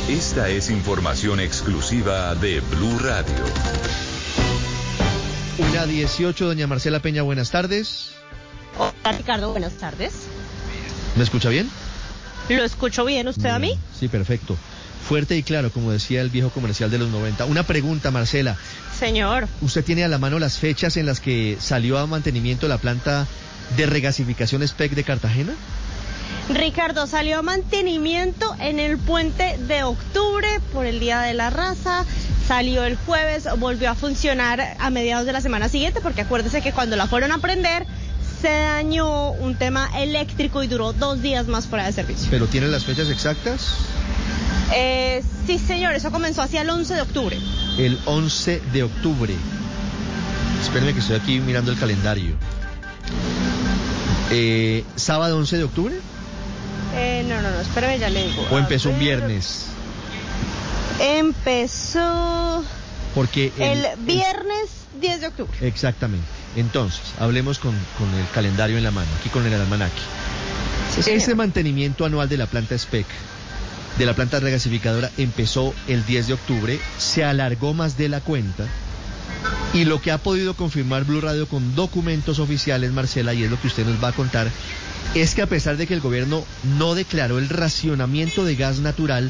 Esta es información exclusiva de Blue Radio. 1:18, doña Marcela Peña, buenas tardes. Hola Ricardo, buenas tardes. ¿Me escucha bien? ¿Lo escucho bien usted a mí? Sí, perfecto. Fuerte y claro, como decía el viejo comercial de los 90. Una pregunta, Marcela. Señor. ¿Usted tiene a la mano las fechas en las que salió a mantenimiento la planta de regasificación SPEC de Cartagena? Ricardo, salió a mantenimiento en el puente de octubre por el Día de la Raza. Salió el jueves, volvió a funcionar a mediados de la semana siguiente, porque acuérdese que cuando la fueron a prender se dañó un tema eléctrico y duró 2 días más fuera de servicio. ¿Pero tiene las fechas exactas? Sí, señor, eso comenzó hacia el 11 de octubre. El 11 de octubre. Espérenme que estoy aquí mirando el calendario. ¿Sábado 11 de octubre? No, espérame, ya le digo. ¿O empezó un viernes? Empezó... Porque el viernes 10 de octubre. Exactamente. Entonces, hablemos con el calendario en la mano, aquí con el almanaque. Sí, ese mantenimiento anual de la planta SPEC, de la planta regasificadora, empezó el 10 de octubre, se alargó más de la cuenta, y lo que ha podido confirmar Blue Radio con documentos oficiales, Marcela, y es lo que usted nos va a contar, es que a pesar de que el gobierno no declaró el racionamiento de gas natural,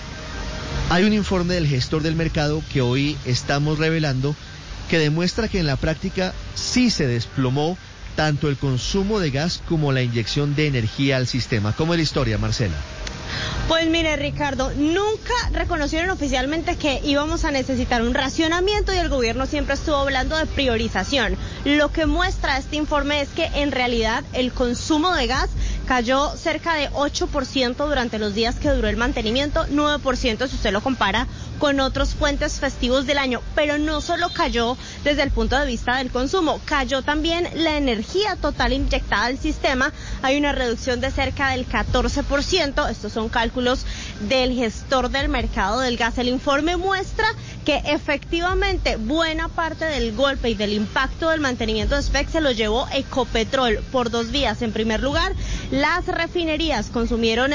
hay un informe del gestor del mercado que hoy estamos revelando que demuestra que en la práctica sí se desplomó tanto el consumo de gas como la inyección de energía al sistema. ¿Cómo es la historia, Marcela? Pues mire, Ricardo, nunca reconocieron oficialmente que íbamos a necesitar un racionamiento y el gobierno siempre estuvo hablando de priorización. Lo que muestra este informe es que en realidad el consumo de gas cayó cerca de 8% durante los días que duró el mantenimiento, 9% si usted lo compara con otros puentes festivos del año, pero no solo cayó desde el punto de vista del consumo, cayó también la energía total inyectada al sistema, hay una reducción de cerca del 14%, estos son cálculos del gestor del mercado del gas. El informe muestra que efectivamente buena parte del golpe y del impacto del mantenimiento de SPEC se lo llevó Ecopetrol por 2 vías. En primer lugar, las refinerías consumieron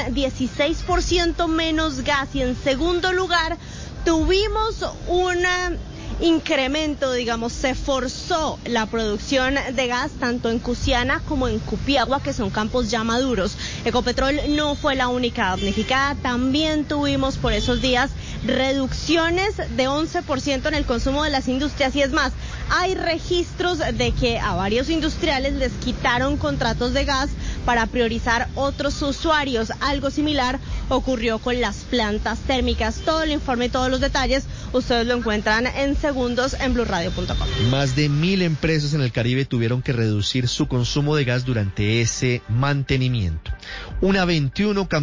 16% menos gas y en segundo lugar, tuvimos un incremento, digamos, se forzó la producción de gas tanto en Cusiana como en Cupiagua, que son campos ya maduros. Ecopetrol no fue la única damnificada, también tuvimos por esos días reducciones de 11% en el consumo de las industrias y es más, hay registros de que a varios industriales les quitaron contratos de gas para priorizar otros usuarios. Algo similar ocurrió con las plantas térmicas. Todo el informe y todos los detalles ustedes lo encuentran en segundos en blurradio.com. Más de 1.000 empresas en el Caribe tuvieron que reducir su consumo de gas durante ese mantenimiento. 1:21